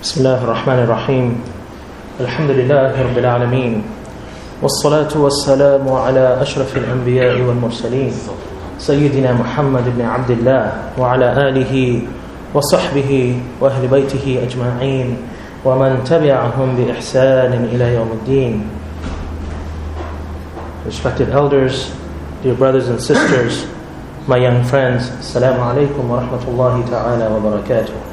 بسم الله الرحمن الرحيم الحمد لله رب العالمين والصلاة والسلام على أشرف الأنبياء والمرسلين سيدنا محمد بن عبد الله وعلى آله وصحبه وأهل بيته أجمعين ومن تبعهم بإحسان إلى يوم الدين. Respected elders, dear brothers and sisters, my young friends, Assalamu alaikum wa rahmatullahi ta'ala wa barakatuh.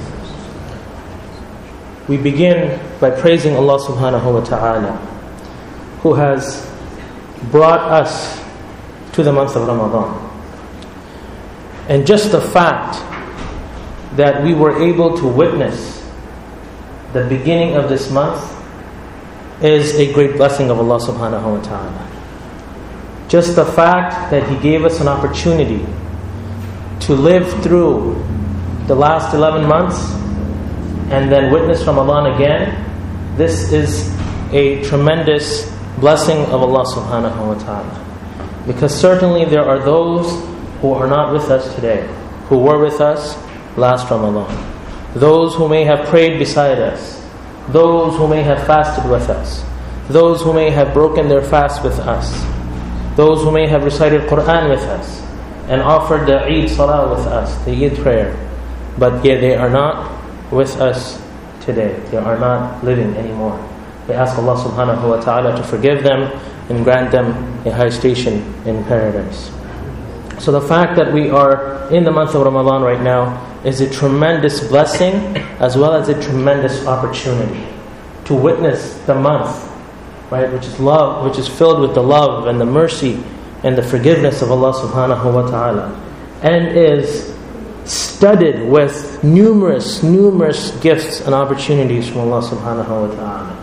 We begin by praising Allah subhanahu wa ta'ala, who has brought us to the month of Ramadan. And just the fact that we were able to witness the beginning of this month is a great blessing of Allah subhanahu wa ta'ala. Just the fact that He gave us an opportunity to live through the last 11 months and then witness Ramadan again, this is a tremendous blessing of Allah subhanahu wa ta'ala. Because certainly there are those who are not with us today, who were with us last Ramadan. Those who may have prayed beside us, those who may have fasted with us, those who may have broken their fast with us, those who may have recited Quran with us and offered the Eid Salah with us, the Eid prayer. But yet they are not with us today. They are not living anymore. We ask Allah subhanahu wa ta'ala to forgive them and grant them a high station in paradise. So the fact that we are in the month of Ramadan right now is a tremendous blessing as well as a tremendous opportunity to witness the month, right, which is love, which is filled with the love and the mercy and the forgiveness of Allah subhanahu wa ta'ala, and is studded with numerous gifts and opportunities from Allah subhanahu wa ta'ala.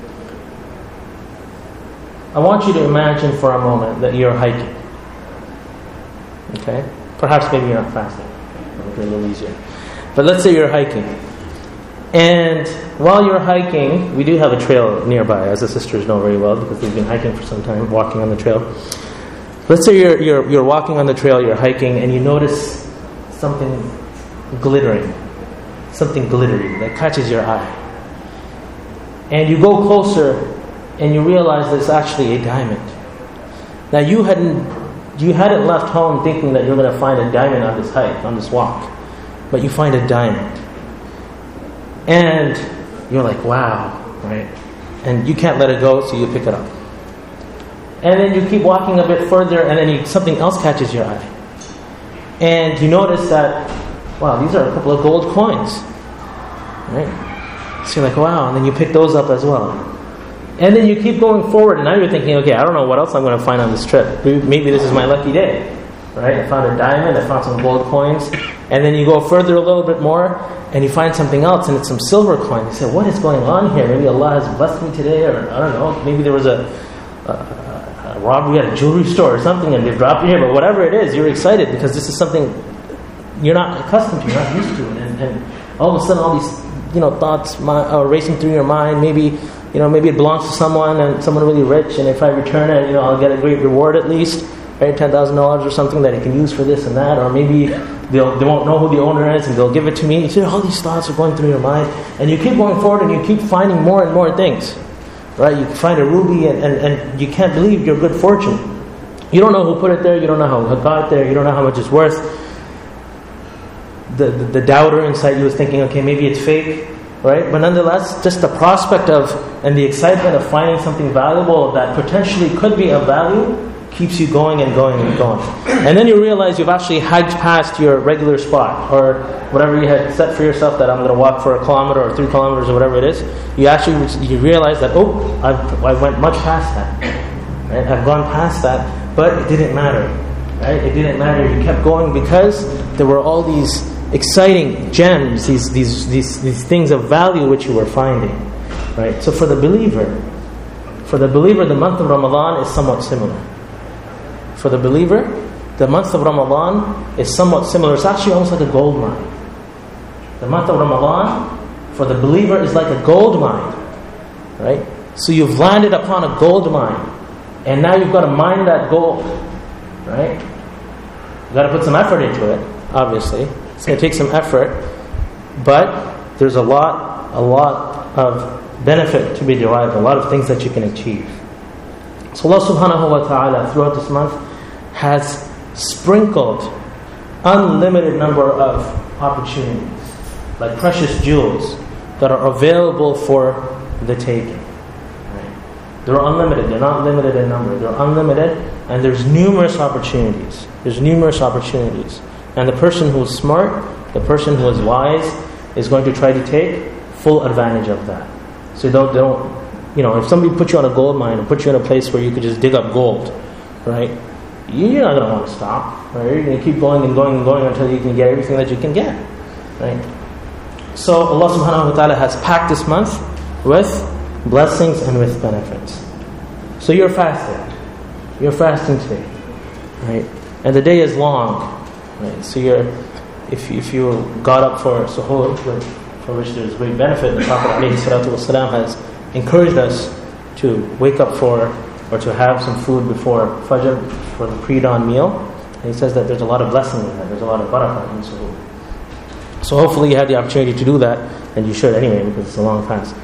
I want you to imagine for a moment that you're hiking. Okay? Perhaps maybe you're not fasting. It'll be a little easier. But let's say you're hiking. And while you're hiking, we do have a trail nearby, as the sisters know very well, because they've been hiking for some time, walking on the trail. Let's say you're walking on the trail, you're hiking, and you notice something glittering, something glittery that catches your eye. And you go closer and you realize that it's actually a diamond. Now you hadn't left home thinking that you're going to find a diamond on this hike, on this walk, but you find a diamond. And you're like, wow, right? And you can't let it go, so you pick it up. And then you keep walking a bit further, and then something else catches your eye. And you notice that, wow, these are a couple of gold coins, right? So you're like, wow, and then you pick those up as well. And then you keep going forward, and now you're thinking, okay, I don't know what else I'm going to find on this trip. Maybe this is my lucky day, right? I found a diamond, I found some gold coins, and then you go further a little bit more, and you find something else, and it's some silver coins. You say, what is going on here? Maybe Allah has blessed me today, or I don't know, maybe there was a robbery at a jewelry store or something, and they've dropped you here. But whatever it is, you're excited because this is something you're not accustomed to, you're not used to, and all of a sudden, all these thoughts are racing through your mind. Maybe it belongs to someone and someone really rich, and if I return it, I'll get a great reward at least, right? $10,000 or something that I can use for this and that, or maybe they won't know who the owner is and they'll give it to me. You see, all these thoughts are going through your mind, and you keep going forward and you keep finding more and more things. Right, you find a ruby and you can't believe your good fortune. You don't know who put it there, you don't know how it got there, you don't know how much it's worth. The doubter inside you is thinking, okay, maybe it's fake, right? But nonetheless, just the prospect of and the excitement of finding something valuable that potentially could be of value keeps you going and going and going. And then you realize you've actually hiked past your regular spot, or whatever you had set for yourself, that I'm going to walk for 1 kilometer or 3 kilometers or whatever it is. You realize that, I went much past that. Right? I've gone past that, but it didn't matter. Right? It didn't matter. You kept going because there were all these exciting gems, these things of value which you were finding. Right? So for the believer, the month of Ramadan is somewhat similar. For the believer, the month of Ramadan is somewhat similar. It's actually almost like a gold mine. The month of Ramadan, for the believer, is like a gold mine. Right? So you've landed upon a gold mine. And now you've got to mine that gold. Right? You've got to put some effort into it, obviously. It's going to take some effort. But there's a lot a lot of benefit to be derived, a lot of things that you can achieve. So Allah subhanahu wa ta'ala throughout this month has sprinkled unlimited number of opportunities, like precious jewels that are available for the taking. Right? They're unlimited, they're not limited in number, they're unlimited, and there's numerous opportunities. There's numerous opportunities. And the person who is smart, the person who is wise, is going to try to take full advantage of that. So don't if somebody put you on a gold mine and put you in a place where you could just dig up gold, right? You're not going to want to stop, right? You're going to keep going and going and going until you can get everything that you can get, right? So Allah subhanahu wa ta'ala has packed this month with blessings and with benefits. So you're fasting. You're fasting today, right? And the day is long, right? So if you got up for suhoor, for which there's great benefit, the Prophet ﷺ has encouraged us to wake up for, or to have some food before Fajr, for the pre-dawn meal. And he says that there's a lot of blessing in that, there's a lot of barakah in suhoor. So hopefully you had the opportunity to do that, and you should anyway, because it's a long fast.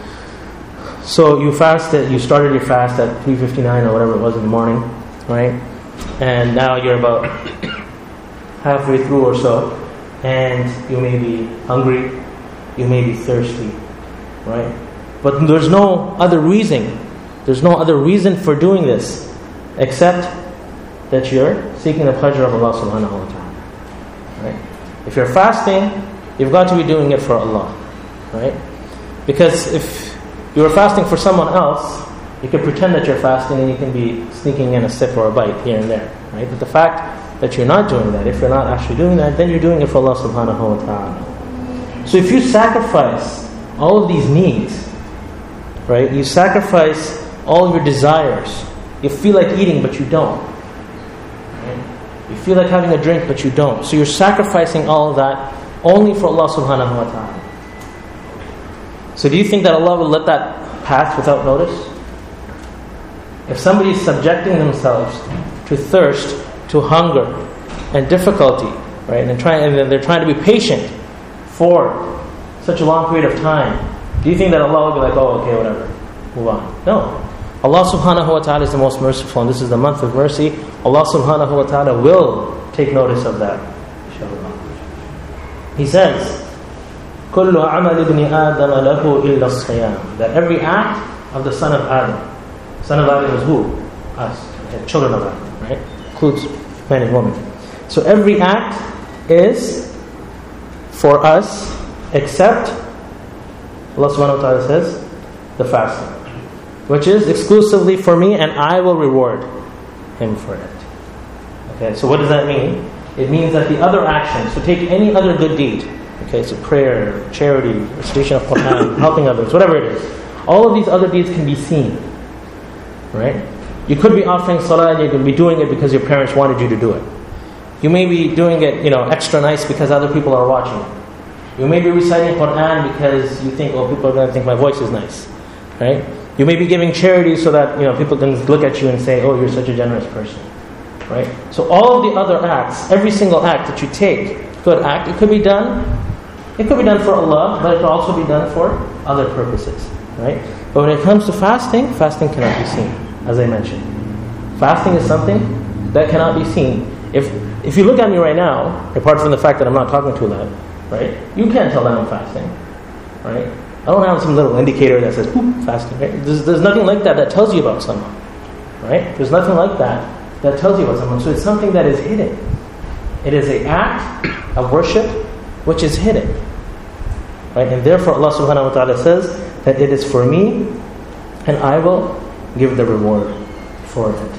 So you started your fast at 3:59 or whatever it was in the morning, right? And now you're about halfway through or so, and you may be hungry, you may be thirsty, right? But there's no other reason. There's no other reason for doing this except that you're seeking the pleasure of Allah subhanahu wa ta'ala. Right? If you're fasting, you've got to be doing it for Allah. Right? Because if you were fasting for someone else, you can pretend that you're fasting and you can be sneaking in a sip or a bite here and there. Right? But the fact that you're not doing that, if you're not actually doing that, then you're doing it for Allah subhanahu wa ta'ala. So if you sacrifice all of these needs, right? You sacrifice all your desires. You feel like eating, but you don't. Right? You feel like having a drink, but you don't. So you're sacrificing all of that only for Allah subhanahu wa ta'ala. So do you think that Allah will let that pass without notice? If somebody is subjecting themselves to thirst, to hunger, and difficulty, right? And they're trying to be patient for such a long period of time, do you think that Allah will be like, oh, okay, whatever, move on? No. Allah subhanahu wa ta'ala is the most merciful, and this is the month of mercy. Allah subhanahu wa ta'ala will take notice of that, inshallah. He says, كُلُّ عَمَلِ ابْنِ آدَمَ لَهُ إِلَّا الصِّيَامِ, that every act of the son of Adam. Son of Adam is who? Us, children of Adam, right? Includes man and woman. So every act is for us except, Allah subhanahu wa ta'ala says, the fasting, which is exclusively for me, and I will reward him for it. Okay, so what does that mean? It means that the other actions, so take any other good deed, okay, so prayer, charity, recitation of Quran, helping others, whatever it is, all of these other deeds can be seen, right? You could be offering salah and you could be doing it because your parents wanted you to do it. You may be doing it, extra nice because other people are watching. You may be reciting Quran because you think, people are going to think my voice is nice, right? You may be giving charity so that people can look at you and say, oh, you're such a generous person, right? So all of the other acts, every single act that you take, good act, it could be done for Allah, but it could also be done for other purposes, right? But when it comes to fasting, fasting cannot be seen, as I mentioned. Fasting is something that cannot be seen. If you look at me right now, apart from the fact that I'm not talking too loud, right? You can't tell that I'm fasting, right? I don't have some little indicator that says, fasting, right? There's nothing like that tells you about someone, right? There's nothing like that tells you about someone. So it's something that is hidden. It is an act of worship which is hidden, right? And therefore Allah subhanahu wa ta'ala says that it is for me and I will give the reward for it.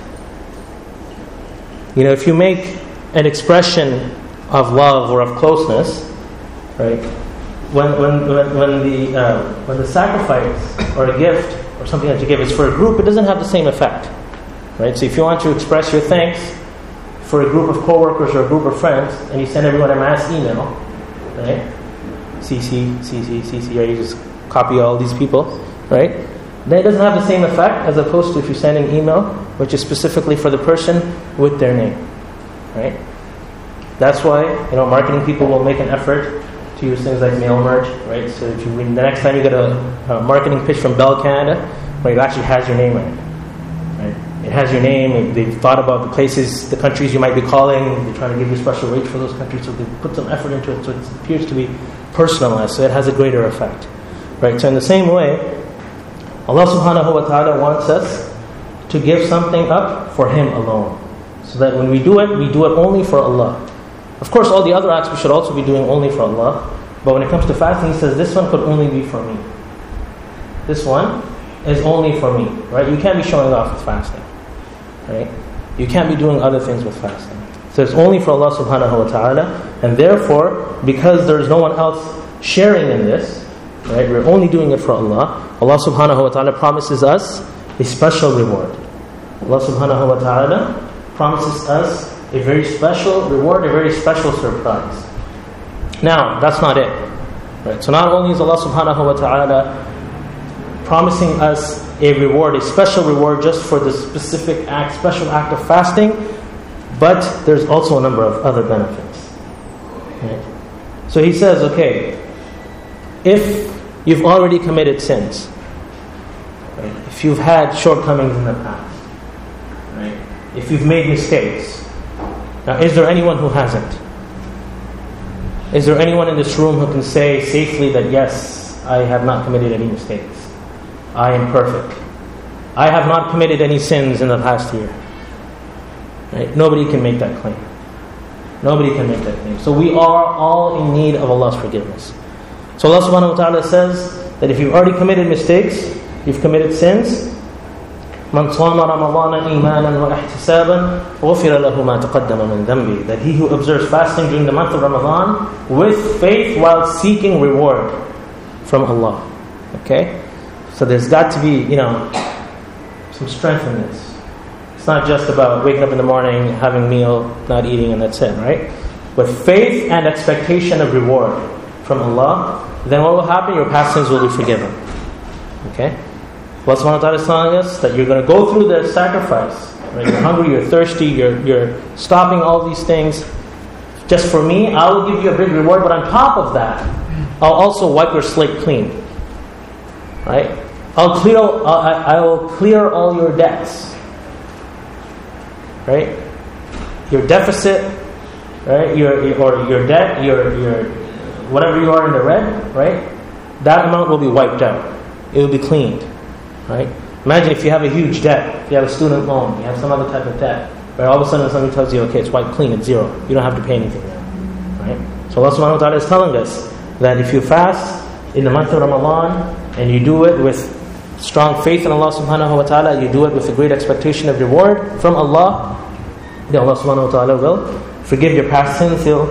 If you make an expression of love or of closeness, right? When the sacrifice or a gift or something that you give is for a group, it doesn't have the same effect, right? So if you want to express your thanks for a group of co-workers or a group of friends, and you send everyone a mass email, right? CC, right? You just copy all these people, right? Then it doesn't have the same effect as opposed to if you send an email which is specifically for the person with their name, right? That's why marketing people will make an effort to use things like mail merge, right? So if you, the next time you get a marketing pitch from Bell Canada, right, it actually has your name in it, right? It has your name. They've thought about the places, the countries you might be calling. They're trying to give you special rates for those countries, so they put some effort into it. So it appears to be personalized, so it has a greater effect, right? So in the same way, Allah subhanahu wa ta'ala wants us to give something up for Him alone. So that when we do it only for Allah. Of course, all the other acts we should also be doing only for Allah. But when it comes to fasting, He says, this one could only be for me. This one is only for me, right? You can't be showing off with fasting, right? You can't be doing other things with fasting. So it's only for Allah subhanahu wa ta'ala. And therefore, because there is no one else sharing in this, right? We're only doing it for Allah. Allah subhanahu wa ta'ala promises us a special reward. Allah subhanahu wa ta'ala promises us a very special reward, a very special surprise. Now, that's not it. Right? So not only is Allah subhanahu wa ta'ala promising us a reward, a special reward just for the specific act, special act of fasting, but there's also a number of other benefits. Right? So He says, okay, if you've already committed sins, right? If you've had shortcomings in the past, right? If you've made mistakes, now, is there anyone who hasn't? Is there anyone in this room who can say safely that, yes, I have not committed any mistakes? I am perfect. I have not committed any sins in the past year. Right? Nobody can make that claim. Nobody can make that claim. So we are all in need of Allah's forgiveness. So Allah subhanahu wa ta'ala says that if you've already committed mistakes, you've committed sins, من صام رمضان إيمانا واحتسابا غفر له ما تقدم من ذنبه, that he who observes fasting during the month of Ramadan with faith while seeking reward from Allah. Okay? So there's got to be, some strength in this. It's not just about waking up in the morning, having a meal, not eating, and that's it, right? With faith and expectation of reward from Allah, then what will happen? Your past sins will be forgiven. Okay? Allah subhanahu wa ta'ala is telling us that you're going to go through the sacrifice. Right? You're hungry, you're thirsty, you're stopping all these things. Just for me, I will give you a big reward, but on top of that, I'll also wipe your slate clean. Right? I will clear all your debts. Right? Your deficit, right? Your debt, your whatever you are in the red, right? That amount will be wiped out. It will be cleaned. Right? Imagine if you have a huge debt, if you have a student loan, you have some other type of debt, right? All of a sudden somebody tells you, okay, it's wiped clean, it's zero. You don't have to pay anything now. Right? So Allah subhanahu wa ta'ala is telling us that if you fast in the month of Ramadan and you do it with strong faith in Allah subhanahu wa ta'ala, you do it with a great expectation of reward from Allah, then Allah subhanahu wa ta'ala will forgive your past sins, He'll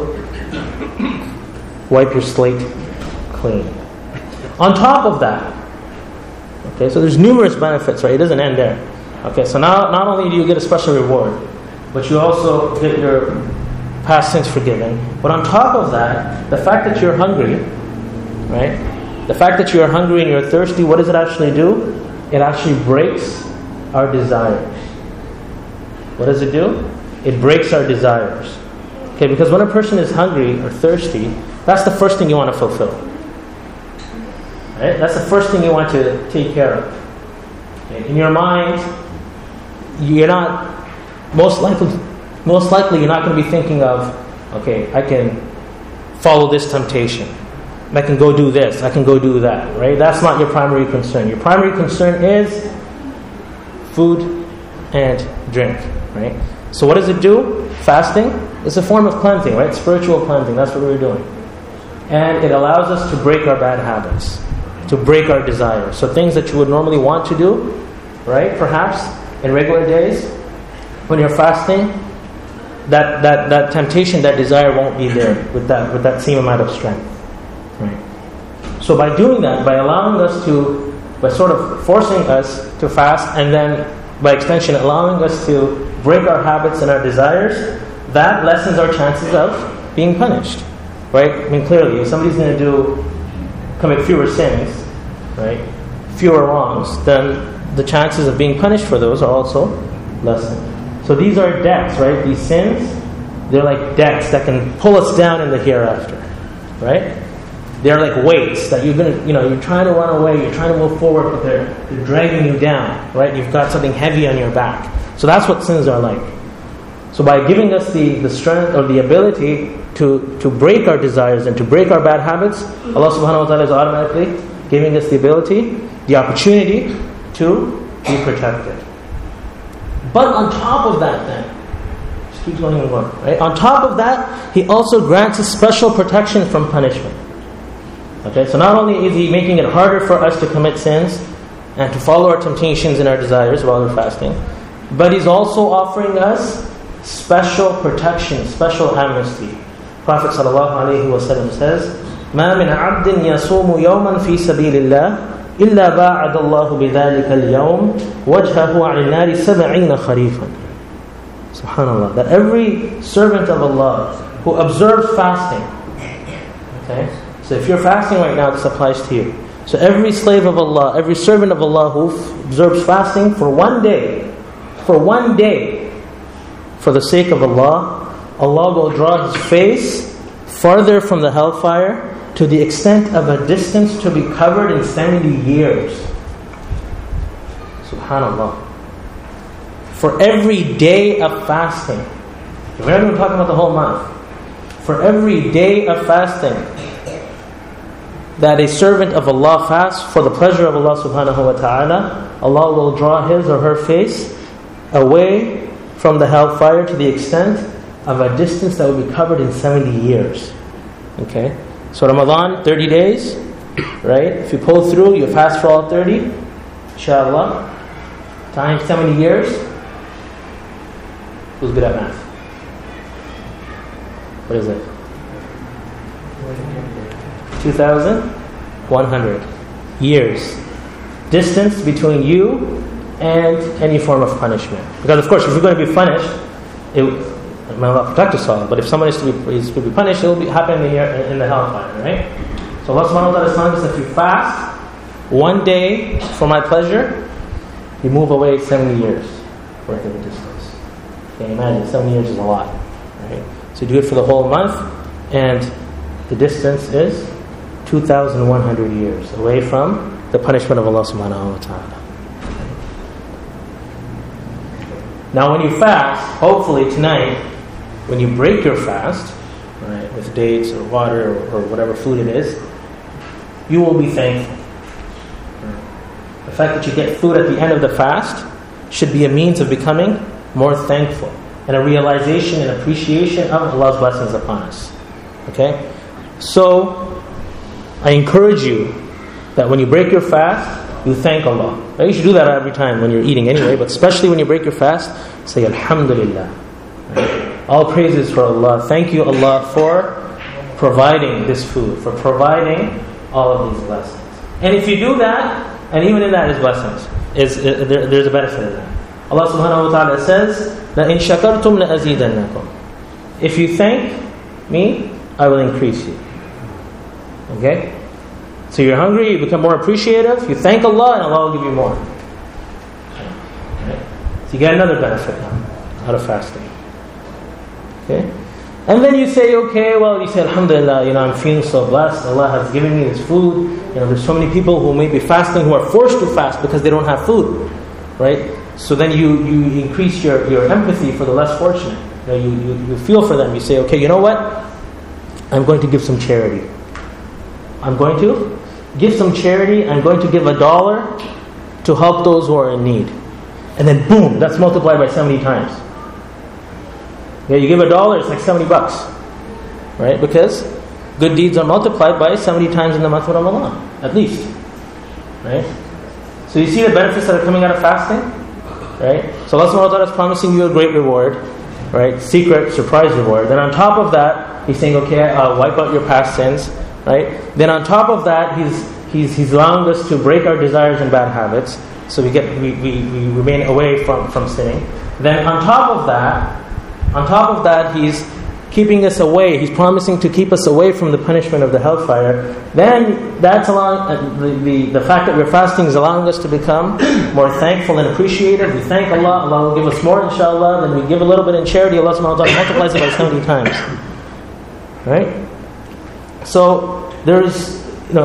wipe your slate clean. On top of that, okay, so there's numerous benefits, right? It doesn't end there. Okay, so now not only do you get a special reward, but you also get your past sins forgiven. But on top of that, the fact that you're hungry, right? The fact that you're hungry and you're thirsty, what does it actually do? It actually breaks our desires. What does it do? It breaks our desires. Okay, because when a person is hungry or thirsty, that's the first thing you want to fulfill. Right? That's the first thing you want to take care of. Okay? In your mind, you're not, most likely you're not going to be thinking of, okay, I can follow this temptation. I can go do this. I can go do that. Right? That's not your primary concern. Your primary concern is food and drink. Right? So what does it do? Fasting is a form of cleansing, right? Spiritual cleansing. That's what we're doing. And it allows us to break our bad habits, to break our desires. So things that you would normally want to do, right? Perhaps in regular days, when you're fasting, that temptation, that desire won't be there with that same amount of strength. Right? So by doing that, by allowing us to, by sort of forcing us to fast, and then by extension allowing us to break our habits and our desires, that lessens our chances of being punished. Right? I mean, clearly, if somebody's going to commit fewer sins, right, fewer wrongs, then the chances of being punished for those are also lessened. So these are debts, right? These sins, they're like debts that can pull us down in the hereafter, right? They're like weights that you're trying to run away, you're trying to move forward, but they're dragging you down, right? You've got something heavy on your back. So that's what sins are like. So by giving us the strength or the ability to break our desires and to break our bad habits, Allah subhanahu wa ta'ala is automatically giving us the ability, the opportunity to be protected. But on top of that then, just keep going and going, right? On top of that, He also grants us special protection from punishment. Okay, so not only is He making it harder for us to commit sins and to follow our temptations and our desires while we're fasting, but He's also offering us special protection, special amnesty. Prophet ﷺ says, مَا مِنْ عَبْدٍ يَصُومُ يَوْمًا فِي سَبِيلِ اللَّهِ إِلَّا بَاعَدَ اللَّهُ بِذَلِكَ الْيَوْمِ وَجْهَهُ عَنِ النَّارِ 70 خَرِيفًا. SubhanAllah. That every servant of Allah who observes fasting, okay? So if you're fasting right now, this applies to you. So every slave of Allah, every servant of Allah who observes fasting for one day, for the sake of Allah, Allah will draw His face farther from the hellfire to the extent of a distance to be covered in 70 years. SubhanAllah. For every day of fasting, we're not even talking about the whole month. For every day of fasting that a servant of Allah fasts for the pleasure of Allah subhanahu wa ta'ala, Allah will draw his or her face away from the hellfire to the extent of a distance that will be covered in 70 years. Okay? So Ramadan, 30 days, right? If you pull through, you fast for all 30, inshallah, times 70 years. Who's good at math? What is it? 2,100 years. Distance between you and any form of punishment. Because of course, if you're going to be punished, may Allah protect us all, but if someone is to be punished, it will be happening in the hellfire, right? So Allah subhanahu wa ta'ala is telling us that if you fast one day for my pleasure, you move away 70 years worth of a distance. Can you imagine? 70 years is a lot, right? So you do it for the whole month, and the distance is 2,100 years away from the punishment of Allah subhanahu wa ta'ala. Now when you fast, hopefully tonight, when you break your fast, right, with dates or water or whatever food it is, you will be thankful. The fact that you get food at the end of the fast should be a means of becoming more thankful and a realization and appreciation of Allah's blessings upon us. Okay? So, I encourage you that when you break your fast, you thank Allah. Now, you should do that every time when you're eating anyway, but especially when you break your fast, say Alhamdulillah. Right? All praises for Allah. Thank you, Allah, for providing this food, for providing all of these blessings. And if you do that, and even in that is blessings, there's a benefit in that. Allah subhanahu wa ta'ala says, لَإِن شَكَرْتُمْ لَأَزِيدَنَّكُمْ. If you thank me, I will increase you. Okay? So you're hungry, you become more appreciative, you thank Allah, and Allah will give you more. Okay? So you get another benefit out of fasting. Okay? And then you say, okay, well, you say, Alhamdulillah, I'm feeling so blessed. Allah has given me this food. There's so many people who may be fasting who are forced to fast because they don't have food. Right? So then you increase your empathy for the less fortunate. You feel for them. You say, okay, you know what? I'm going to give some charity. I'm going to give some charity. I'm going to give $1 to help those who are in need. And then boom, that's multiplied by 70 times. Yeah, you give $1, it's like $70, right? Because good deeds are multiplied by 70 times in the month of Ramadan, at least, right? So you see the benefits that are coming out of fasting, right? So Allah subhanahu wa ta'ala is promising you a great reward, right? Secret, surprise reward. Then on top of that, He's saying, okay, I'll wipe out your past sins, right? Then on top of that, He's allowing us to break our desires and bad habits, so we remain away from sinning. Then on top of that, He's keeping us away. He's promising to keep us away from the punishment of the hellfire. Then that's allowing the fact that we're fasting is allowing us to become more thankful and appreciative. We thank Allah. Allah will give us more, inshallah. Then we give a little bit in charity. Allah subhanahu wa ta'ala multiplies it by 70 times. Right? So there's,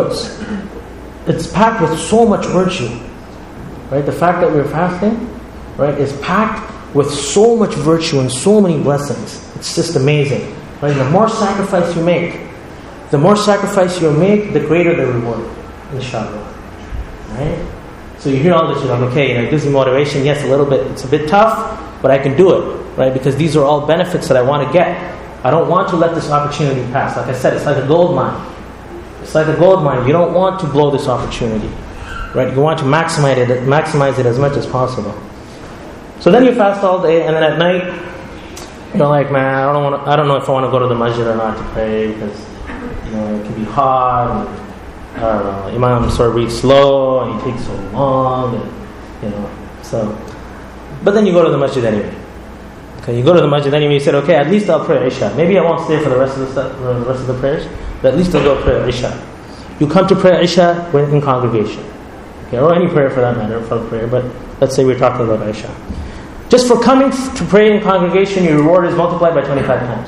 it's packed with so much virtue. Right? The fact that we're fasting, right, is packed with so much virtue and so many blessings. It's just amazing. Right? The more sacrifice you make, the greater the reward, inshallah. Right? So you hear all this, you're like, okay, it gives me motivation. Yes, a little bit. It's a bit tough, but I can do it, right? Because these are all benefits that I want to get. I don't want to let this opportunity pass. Like I said, it's like a gold mine. It's like a gold mine. You don't want to blow this opportunity, right? You want to maximize it as much as possible. So then you fast all day, and then at night, you're like, man, I don't know if I want to go to the masjid or not to pray because it can be hard. And, I don't know, Imam sort of reads slow and he takes so long, and so. But then you go to the masjid anyway. Okay, you go to the masjid anyway. You said, okay, at least I'll pray Isha. Maybe I won't stay for the rest of the prayers, but at least I'll go pray Isha. You come to pray Isha when in congregation, okay, or any prayer for that matter, for prayer. But let's say we're talking about Isha. Just for coming to pray in congregation, your reward is multiplied by 25 times.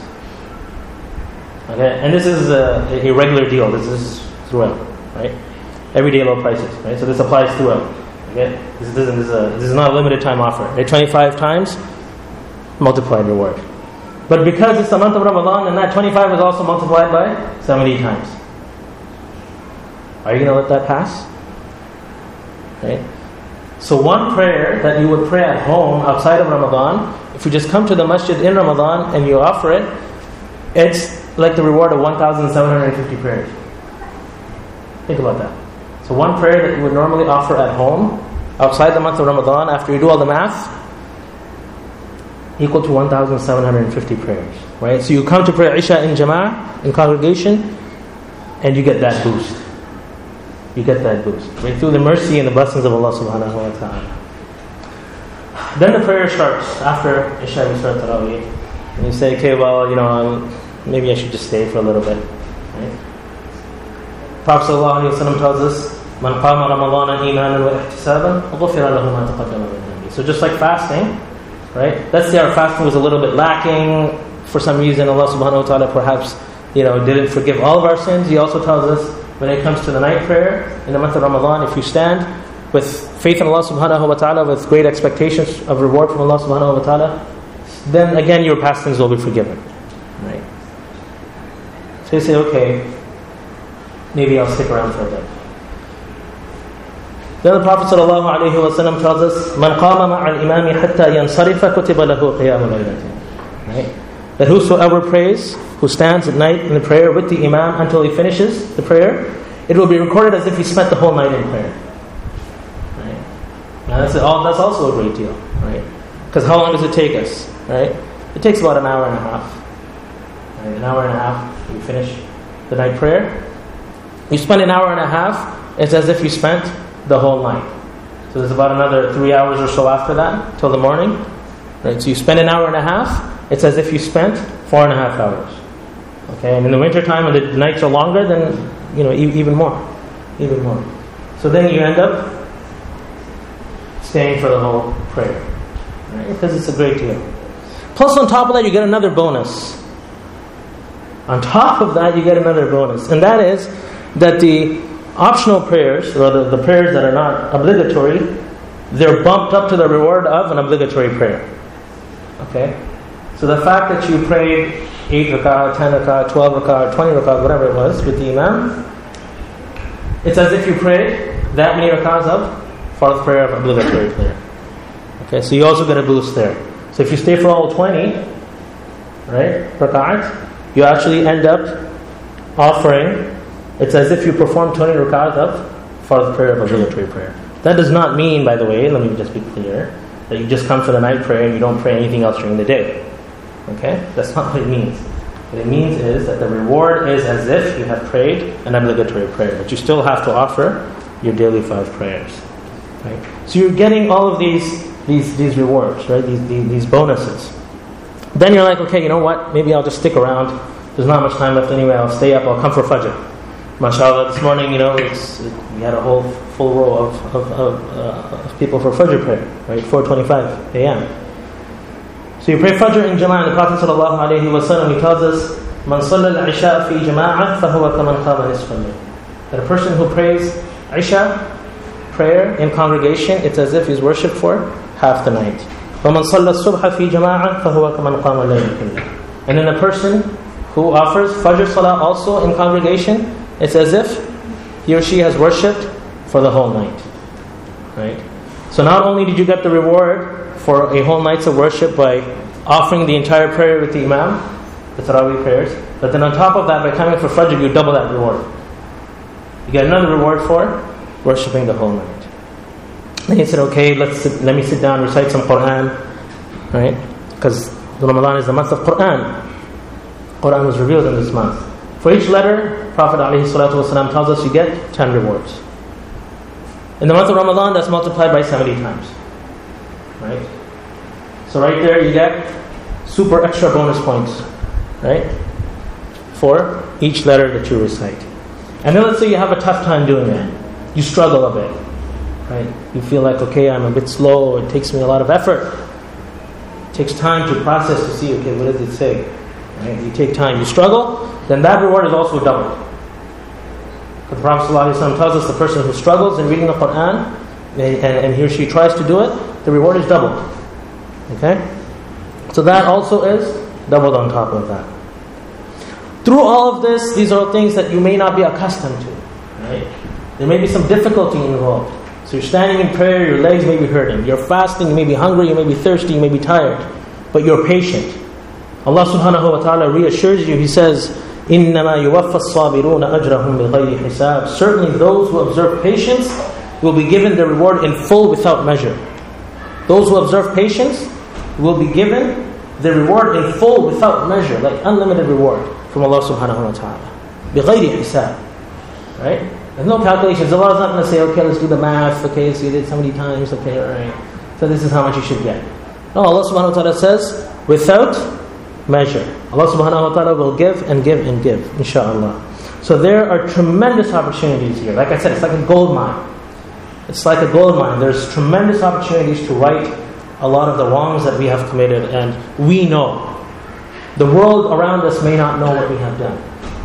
Okay, and this is a regular deal. This is throughout, right? Everyday low prices, right? So this applies throughout. Okay, this is not a limited time offer. Right? 25 times multiplied reward. But because it's the month of Ramadan, and that 25 is also multiplied by 70 times. Are you going to let that pass? Right? So one prayer that you would pray at home outside of Ramadan, if you just come to the masjid in Ramadan and you offer it, it's like the reward of 1,750 prayers. Think about that. So one prayer that you would normally offer at home outside the month of Ramadan, after you do all the math, equal to 1,750 prayers. Right? So you come to pray Isha in Jama'ah, in congregation, and you get that boost. You get that boost. Right? Through the mercy and the blessings of Allah subhanahu wa ta'ala. Then the prayer starts. After Isha, we start Taraweeh. And you say, okay, well, maybe I should just stay for a little bit. Right? Prophet ﷺ tells us, "Man qama Ramadana imanan wa ihtisaban, ghufira lahu ma taqaddama min dhanbi." So just like fasting, right? Let's say our fasting was a little bit lacking for some reason. Allah subhanahu wa ta'ala perhaps didn't forgive all of our sins. He also tells us when it comes to the night prayer in the month of Ramadan, if you stand with faith in Allah subhanahu wa ta'ala, with great expectations of reward from Allah subhanahu wa ta'ala, then again your past sins will be forgiven. Right? So you say, okay, maybe I'll stick around for a bit. Then the Prophet ﷺ tells us, "Man qama ma'al imami hatta yansarifa kutiba lahu qiyamu laylatin." Right? That whosoever prays, who stands at night in the prayer with the imam until he finishes the prayer, it will be recorded as if he spent the whole night in prayer. Right? Now that's also a great deal, right? Because how long does it take us? Right? It takes about an hour and a half. Right? An hour and a half, you finish the night prayer. You spend an hour and a half, it's as if you spent the whole night. So there's about another 3 hours or so after that, till the morning. Right? So you spend an hour and a half, it's as if you spent 4.5 hours. Okay, and in the winter time when the nights are longer, then even more. So then you end up staying for the whole prayer. Right? Because it's a great deal. Plus on top of that you get another bonus. On top of that you get another bonus. And that is that the optional prayers, or the prayers that are not obligatory, they're bumped up to the reward of an obligatory prayer. Okay? So the fact that you prayed 8 rak'ah, 10 rak'ah, 12 rak'ah, 20 rak'ah, whatever it was, with the imam, it's as if you prayed that many rak'ahs of fourth prayer of obligatory prayer. Okay, so you also get a boost there. So if you stay for all 20, right, rak'ahs, you actually end up offering, it's as if you perform 20 rak'ahs of fourth prayer of obligatory prayer. That does not mean, by the way, let me just be clear, that you just come for the night prayer and you don't pray anything else during the day. Okay? That's not what it means. What it means is that the reward is as if you have prayed an obligatory prayer, but you still have to offer your daily 5 prayers. Right? So you're getting all of these rewards, right? These bonuses. Then you're like, okay, you know what? Maybe I'll just stick around. There's not much time left anyway. I'll stay up. I'll come for Fajr. MashaAllah, this morning, we had a whole full row of people for Fajr prayer, right? 4:25 a.m. So you pray Fajr in Jama'ah, and the Prophet ﷺ, he tells us مَنْ صَلَّى الْعِشَاءَ فِي جَمَاعَةٍ فَهُوَ كَمَنْ قَامَ نِصْفَ اللَّيْلِ. That a person who prays Isha prayer in congregation, it's as if he's worshipped for half the night. وَمَنْ صَلَّى الصُّبْحَ فِي جَمَاعَةٍ فَهُوَ كَمَنْ قَامَ اللَّيْلِ كُلَّهُ. And then a person who offers Fajr Salah also in congregation, it's as if he or she has worshipped for the whole night. Right? So not only did you get the reward for a whole night's of worship by offering the entire prayer with the Imam, the Taraweeh prayers, but then on top of that, by coming for Fajr, you double that reward. You get another reward for worshipping the whole night. Then he said, okay, let me sit down, recite some Quran, right? Because Ramadan is the month of Quran. Quran was revealed in this month. For each letter, Prophet ﷺ tells us you get 10 rewards. In the month of Ramadan, that's multiplied by 70 times. Right? So right there you get super extra bonus points. Right? For each letter that you recite. And then let's say you have a tough time doing that. You struggle a bit. Right? You feel like, okay, I'm a bit slow, it takes me a lot of effort. It takes time to process to see, okay, what does it say? Right? You take time, you struggle, then that reward is also doubled. The Prophet ﷺ tells us the person who struggles in reading the Quran and he or she tries to do it, the reward is doubled. Okay? So that also is doubled on top of that. Through all of this, these are things that you may not be accustomed to. Right? There may be some difficulty involved. So you're standing in prayer, your legs may be hurting. You're fasting, you may be hungry, you may be thirsty, you may be tired. But you're patient. Allah subhanahu wa ta'ala reassures you, He says, إِنَّمَا يُوَفَّى الصَّابِرُونَ أَجْرَهُمْ بِغَيْرِ حِسَابٍ. Certainly those who observe patience will be given their reward in full without measure. Those who observe patience will be given their reward in full without measure, like unlimited reward from Allah subhanahu wa ta'ala. بِغَيْرِ حِسَابٍ. Right? There's no calculations. Allah is not going to say, okay, let's do the math. Okay, so you did so many times. Okay, alright. So this is how much you should get. No, Allah subhanahu wa ta'ala says, without measure. Allah subhanahu wa ta'ala will give and give and give, inshaAllah. So there are tremendous opportunities here. Like I said, it's like a gold mine. It's like a gold mine. There's tremendous opportunities to right a lot of the wrongs that we have committed. And we know. The world around us may not know what we have done.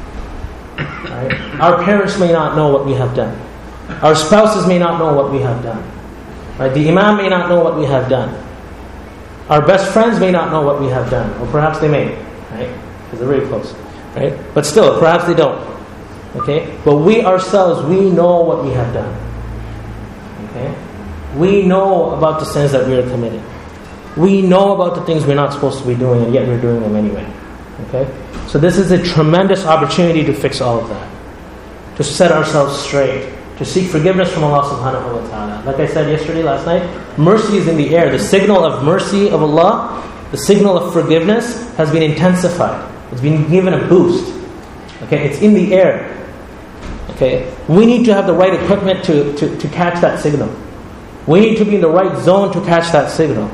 Right? Our parents may not know what we have done. Our spouses may not know what we have done. Right? The Imam may not know what we have done. Our best friends may not know what we have done. Or perhaps they may. Right? Because they're very close. Right? But still, perhaps they don't. Okay? But we ourselves, we know what we have done. Okay? We know about the sins that we are committing. We know about the things we're not supposed to be doing, and yet we're doing them anyway. Okay? So this is a tremendous opportunity to fix all of that. To set ourselves straight. To seek forgiveness from Allah subhanahu wa ta'ala. Like I said last night, mercy is in the air. The signal of mercy of Allah, the signal of forgiveness has been intensified. It's been given a boost. Okay? It's in the air. Okay? We need to have the right equipment to catch that signal. We need to be in the right zone to catch that signal.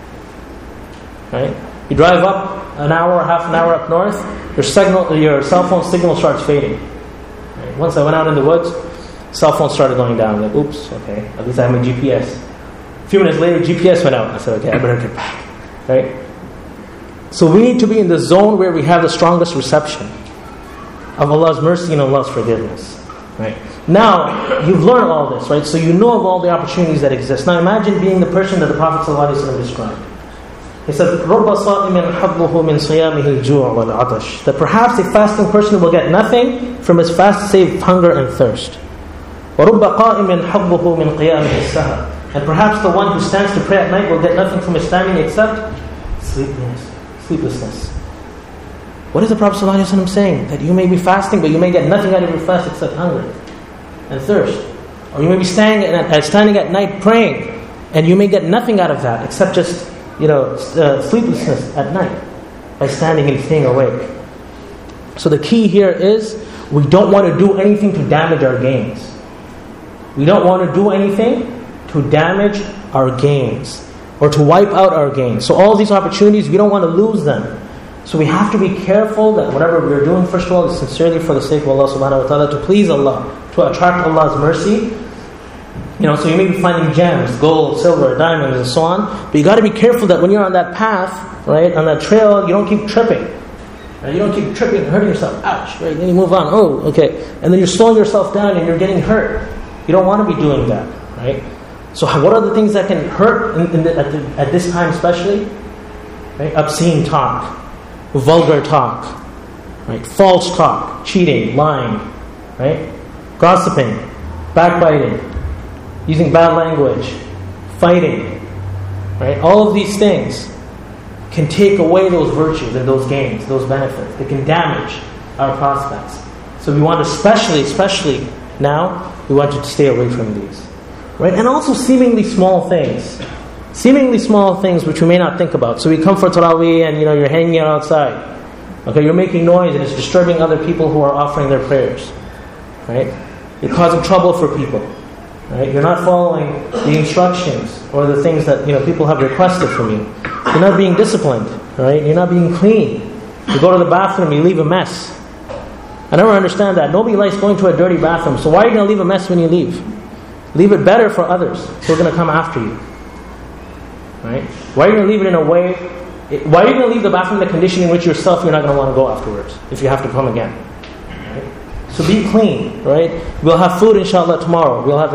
Right? You drive up an hour, half an hour up north, your cell phone signal starts fading. Right? Once I went out in the woods, cell phone started going down. Like, oops, okay, at least I have my GPS. A few minutes later, GPS went out. I said, okay, I better get back. Right? So we need to be in the zone where we have the strongest reception of Allah's mercy and Allah's forgiveness. Right? Now, you've learned all this, right? So you know of all the opportunities that exist. Now imagine being the person that the Prophet ﷺ described. He said, رُبَّ صَائِمٍ حَظُّهُ مِنْ صِيَامِهِ الْجُوعُ وَالْعَطَشِ. That perhaps a fasting person will get nothing from his fast save hunger and thirst. وَرُبَّ قَائِمٍ حَظُّهُ مِنْ قِيَامِهِ السَّهَرِ. And perhaps the one who stands to pray at night will get nothing from his standing except sleeplessness. What is the Prophet ﷺ saying? That you may be fasting, but you may get nothing out of your fast except hunger and thirst. Or you may be standing at night praying, and you may get nothing out of that except just sleeplessness at night by standing and staying awake. So the key here is we don't want to do anything to damage our gains. We don't want to do anything to damage our gains or to wipe out our gains. So all these opportunities, we don't want to lose them. So we have to be careful that whatever we're doing, first of all, is sincerely for the sake of Allah subhanahu wa ta'ala, to please Allah, to attract Allah's mercy. So you may be finding gems, gold, silver, diamonds, and so on. But you got to be careful that when you're on that path, right, on that trail, you don't keep tripping. Right? You don't keep tripping and hurting yourself. Ouch! Right? Then you move on. Oh, okay. And then you're slowing yourself down and you're getting hurt. You don't want to be doing that, right? So what are the things that can hurt at this time especially? Right? Obscene talk, vulgar talk, right? False talk, cheating, lying, right? Gossiping, backbiting, using bad language, fighting, right? All of these things can take away those virtues and those gains, those benefits. They can damage our prospects. So we want especially now, we want you to stay away from these. Right? And also seemingly small things. Seemingly small things which we may not think about. So we come for Taraweeh and you're hanging out outside. Okay, you're making noise and it's disturbing other people who are offering their prayers. Right? You're causing trouble for people. Right? You're not following the instructions or the things that people have requested from you. You're not being disciplined. Right? You're not being clean. You go to the bathroom, you leave a mess. I never understand that. Nobody likes going to a dirty bathroom. So why are you going to leave a mess when you leave? Leave it better for others who are going to come after you. Right? Why are you going to leave it in a way? Why are you going to leave the bathroom in the condition in which yourself you're not going to want to go afterwards if you have to come again? Right? So be clean. Right? We'll have food inshallah tomorrow. We'll have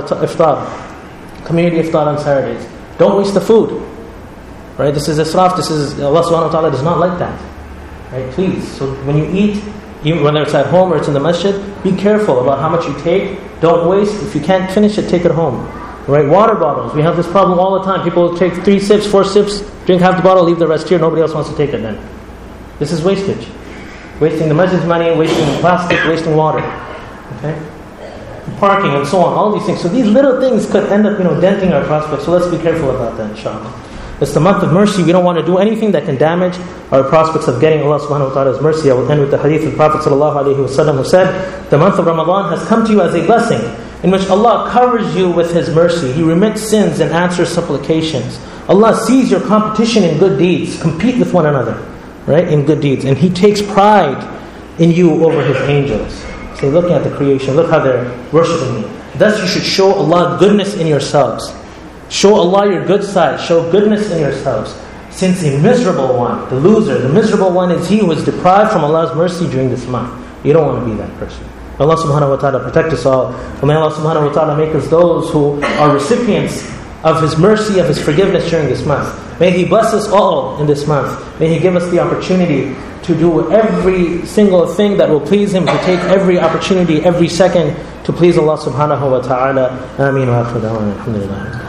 iftar, community iftar on Saturdays. Don't waste the food. Right? This is israf. This is Allah subhanahu wa ta'ala does not like that. Right? Please. So when you eat, even whether it's at home or it's in the masjid, be careful about how much you take. Don't waste. If you can't finish it, take it home. Right? Water bottles. We have this problem all the time. People take 3 sips, 4 sips, drink half the bottle, leave the rest here. Nobody else wants to take it then. This is wastage. Wasting the masjid's money, wasting plastic, wasting water. Okay? Parking and so on. All these things. So these little things could end up, denting our prospects. So let's be careful about that, inshallah. It's the month of mercy. We don't want to do anything that can damage our prospects of getting Allah subhanahu wa ta'ala's mercy. I will end with the hadith of the Prophet sallallahu alaihi wasallam who said, the month of Ramadan has come to you as a blessing in which Allah covers you with His mercy. He remits sins and answers supplications. Allah sees your competition in good deeds. Compete with one another, right, in good deeds. And He takes pride in you over His angels. So looking at the creation, look how they're worshipping me. Thus you should show Allah goodness in yourselves. Show Allah your good side. Show goodness in yourselves. Since a miserable one, the loser, the miserable one is he who is deprived from Allah's mercy during this month. You don't want to be that person. Allah subhanahu wa ta'ala protect us all. And may Allah subhanahu wa ta'ala make us those who are recipients of His mercy, of His forgiveness during this month. May He bless us all in this month. May He give us the opportunity to do every single thing that will please Him, to take every opportunity, every second to please Allah subhanahu wa ta'ala. Ameen wa akhir da'wana. Alhamdulillah.